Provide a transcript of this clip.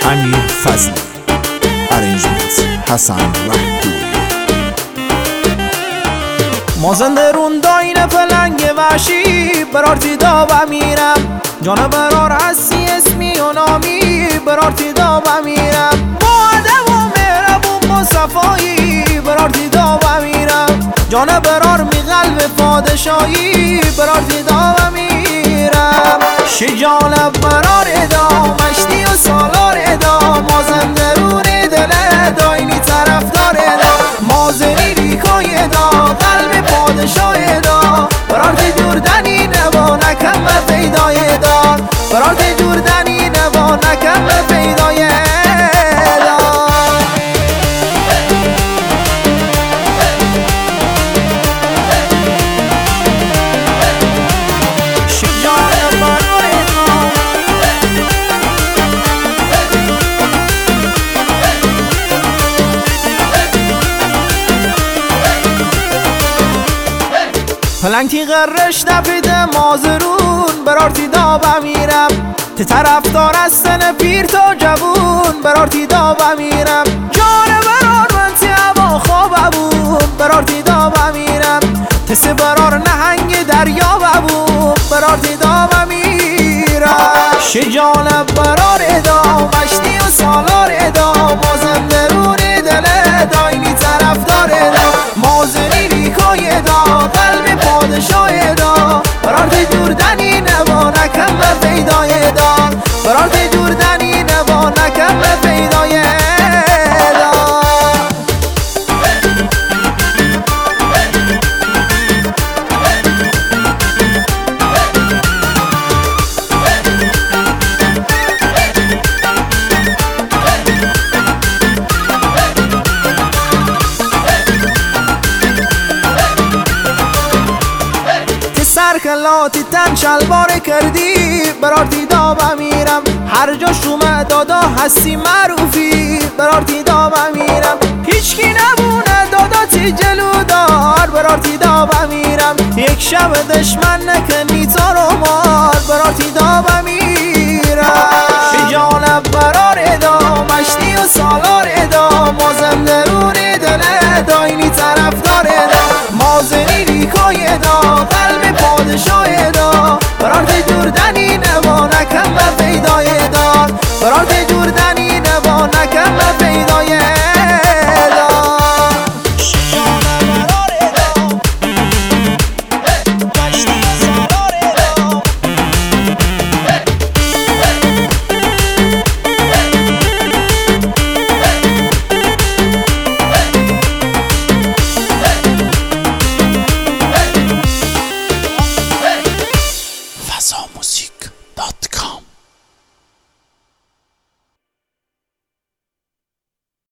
امیر فضلی، ارنجمنت حسن رهدوی. مازنده رون داین پلنگ وحشی برارتی دابا میرم، جان برار هستی اسمی و نامی برارتی دابا میرم، با ادب و مهربون با صفایی برارتی دابا میرم، جان برار می قلب پادشاهی برارتی دابا میرم. شجال برار ادا مشتی و سالار ادا، مازنده رون دل داینی طرفدار ادا، مازنی ریکای ادا قلب پادشاه دا، برارتی جوردنی نوا نکم به پیدای دا، برارتی جوردنی نوا نکم به پیدای دا. پلنگ تیغرش نپیده مازرون برارتی دابا میرم، ته طرفدار هستن پیر تا جوون برارتی دابا میرم، جان برار من تی هوا خوابمون برارتی دابا میرم، تس برار نهنگ دریا ببون برارتی دابا میرم. شجال برار ادا مشتی و سالار ادا، مازنده رون دل داینی طرفدار ادا، مازنی ریکای ادا قلب پادشاه دا، برارتی جوردنی نوا نکم به پیدای دا، برارتی جوردنی نوا نکم به پیدای دا. سرکلاتی تن شلوار کردی برارتی دابا میرم، هر جا شومه دادا هستی معروفی برارتی دابا میرم، هیچکی نبونه دادا تی جلودار برارتی دابا میرم، یک شب دشمن نکنی تا رو مار برارتی